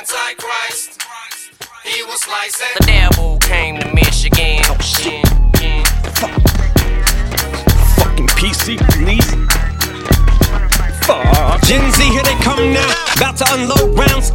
Antichrist. He was licensed. The devil came to Michigan. Oh shit. Fucking PC police. Fuck. Gen Z, here they come now. About to unload rounds.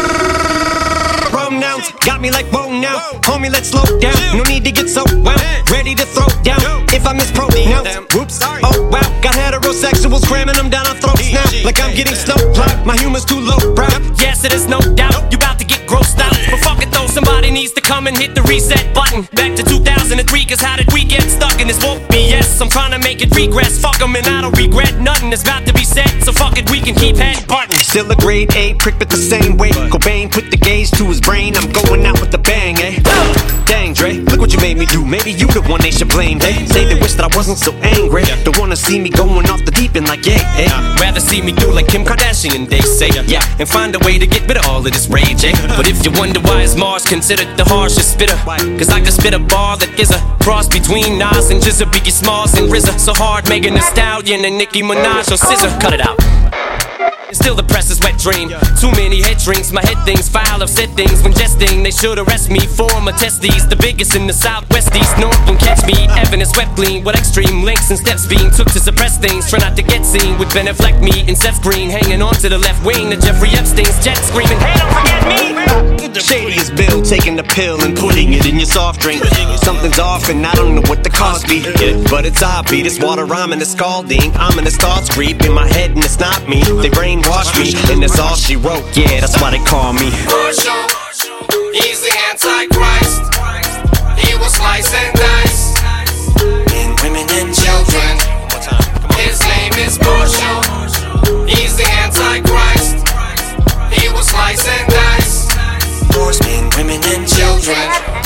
Pronouns got me like whoa now. Homie, let's slow down. No need to get so wound. Ready to throw down. If I mispronounce, whoops. Oh wow. Got heterosexuals cramming them down our throats now. Like I'm getting snow plowed. My humor's too low brow. Yes, it is no doubt. You about to get grossed out. But fuck it though, somebody needs to come and hit the reset button. Back to 2003, cause how did we get stuck in this woke BS? I'm trying to make it regress. Fuck them and I don't regret nothing. It's about to be said, so fuck it, we can keep head button. Still a grade A, prick but the same way. Cobain put the gauge to his brain. I'm going out with the bang, eh? Dang, Dre, look what you made me do. Maybe you the one they should blame, eh? Say they wish that I wasn't so angry. Don't wanna see me going off the deep end like, yeah, eh? Rather see me do like Kim Kardashian, they say, yeah. And find a way to get rid of all of this rage, eh? But if you wonder why is Mars considered the harshest spitter, cause I can spit a bar that is a cross between Nas and Jizza, Biggie Smalls and RZA. So hard, Megan Thee Stallion and Nicki Minaj or SZA. Cut it out. Still the press is wet dream. Too many head drinks, my head things foul. I've said things when jesting. They should arrest me for my testes. The biggest in the southwest, east, north won't catch me. Evan is swept clean with extreme links and steps being took to suppress things. Try not to get seen with Ben Affleck, me and Seth Green hanging on to the left wing. The Jeffrey Epstein's jet screaming, hey, don't forget me. Shady as Bill taking the pill and putting it in your soft drink. Something's off and I don't know what the cost be. But it's obvious, this water rhyming is scalding. I'm in the thoughts creep in my head and it's not me. They brainwash me and that's all she wrote. Yeah, that's why they call me Marshall. He's the Antichrist. He will slice and dice men, women and children. His name is Marshall. He's the Antichrist. He will slice and dice Men, women and children.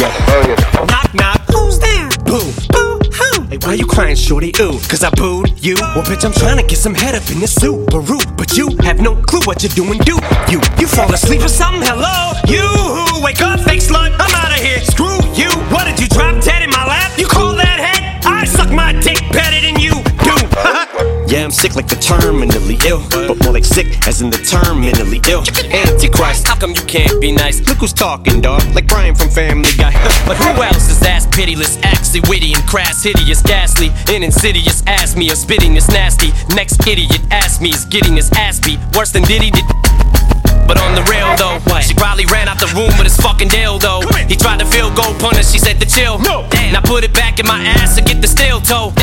Knock, knock, who's there? Boo, boo, hoo. Hey, why you crying, shorty? Ooh, cause I booed you. Well, bitch, I'm trying to get some head up in this Subaru, but you have no clue what you're doing, do you? You fall asleep or something? Hello? You who wake up, fake slut, I'm out of here. Screw you. What did you drop dead in my lap? You call that head? I suck my dick better than you do. Yeah, I'm sick like the terminally ill, but more like sick as in the terminally ill. Antichrist, how come you can't be nice? Look who's talking, dawg, like Brian from Family Guy. But who else is ass pitiless, actually witty and crass, hideous, ghastly, and insidious? Ask me, or spitting is nasty. Next idiot ask me, is getting his ass beat worse than Diddy did. But on the real though, she probably ran out the room with his fucking dildo. He tried to field goal punish, she said to chill. No. Now put it back in my ass to get the steel toe.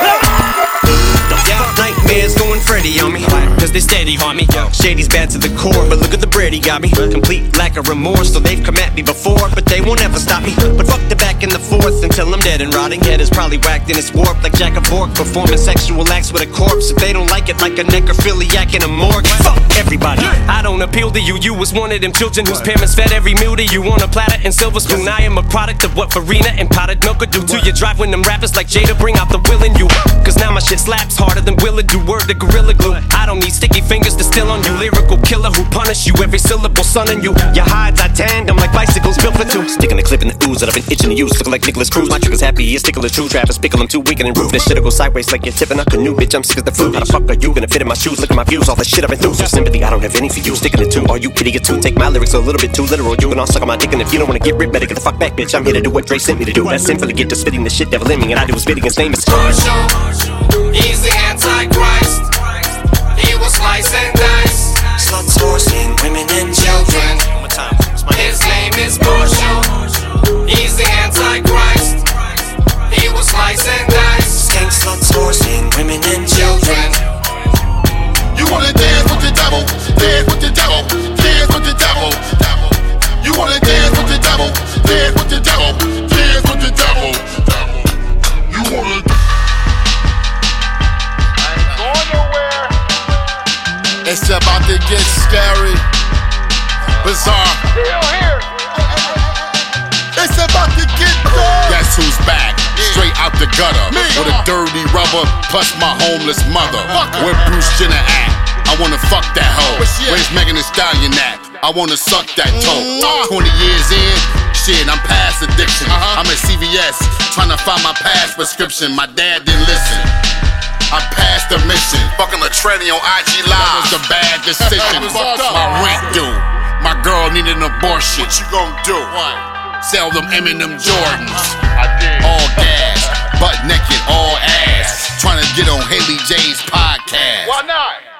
Nightmares going Freddy on me, cause they steady on me. Shady's bad to the core, but look at the bread he got me. Complete lack of remorse, so they've come at me before, but they won't ever stop me. But fuck the back and the forth until I'm dead and rotting. Head is probably whacked and it's warped like Jack of Fork, performing sexual acts with a corpse. If they don't like it, like a necrophiliac in a morgue. Fuck everybody, I don't appeal to you. You was one of them children whose parents fed every meal to you on a platter and silver spoon. I am a product of what Farina and potted milk could do to your drive when them rappers like Jada bring out the will in you. Cause now my shit slaps harder than Willa do. Word to Gorilla Glue. I don't need sticky fingers to steal on you. Lyrical killer who punish you every syllable, son in you. Your hides I tandem like bicycles built for two. Sticking the clip in the ooze that I've been itching to use. Looking like Nicholas Cruz. My trigger's happy, his tickle is true. Travis Bickle, I'm too weak and roof. This shit'll go sideways like you're tipping a canoe. Bitch, I'm sick as the food. How the fuck are you gonna fit in my shoes? Look at my views, all the shit I've been through. So sympathy, I don't have any for you. Sticking it too, are you idiot too? Take my lyrics a little bit too literal. You can all suck on my dick, and if you don't wanna get ripped, better get the fuck back, bitch. I'm here to do what Dre sent me to do. That's sinfully get to spitting the shit devil in me, and I do is spitting his name is Marshall. He's the Antichrist. He will slice and dice sluts, whores, men, women, and children. His name is Marshall. He's the Antichrist. He will slice and dice skank, sluts, whores, men, women, and children. You wanna dance with the devil? Dance with the devil. Dance with the devil. You wanna dance with the devil? Dance with the devil. Dance with the devil. You wanna? I ain't going nowhere. It's about to get scary, bizarre. Still here. It's about to get dark. Guess who's back? Straight out the gutter with a dirty rubber plus my homeless mother. Where Bruce Jenner at? I wanna fuck that hoe. Where's Megan Thee Stallion at? I wanna suck that toe. 20 years in, shit, I'm past addiction. I'm at CVS trying to find my past prescription. My dad didn't listen. I passed the mission. Fucking a tranny on IG Live. That was a bad decision. My rent due. My girl needed an abortion. What you gonna do? Sell them Eminem Jordans. I did. All gas, butt naked, all ass. Trying to get on Haley J's podcast. Why not?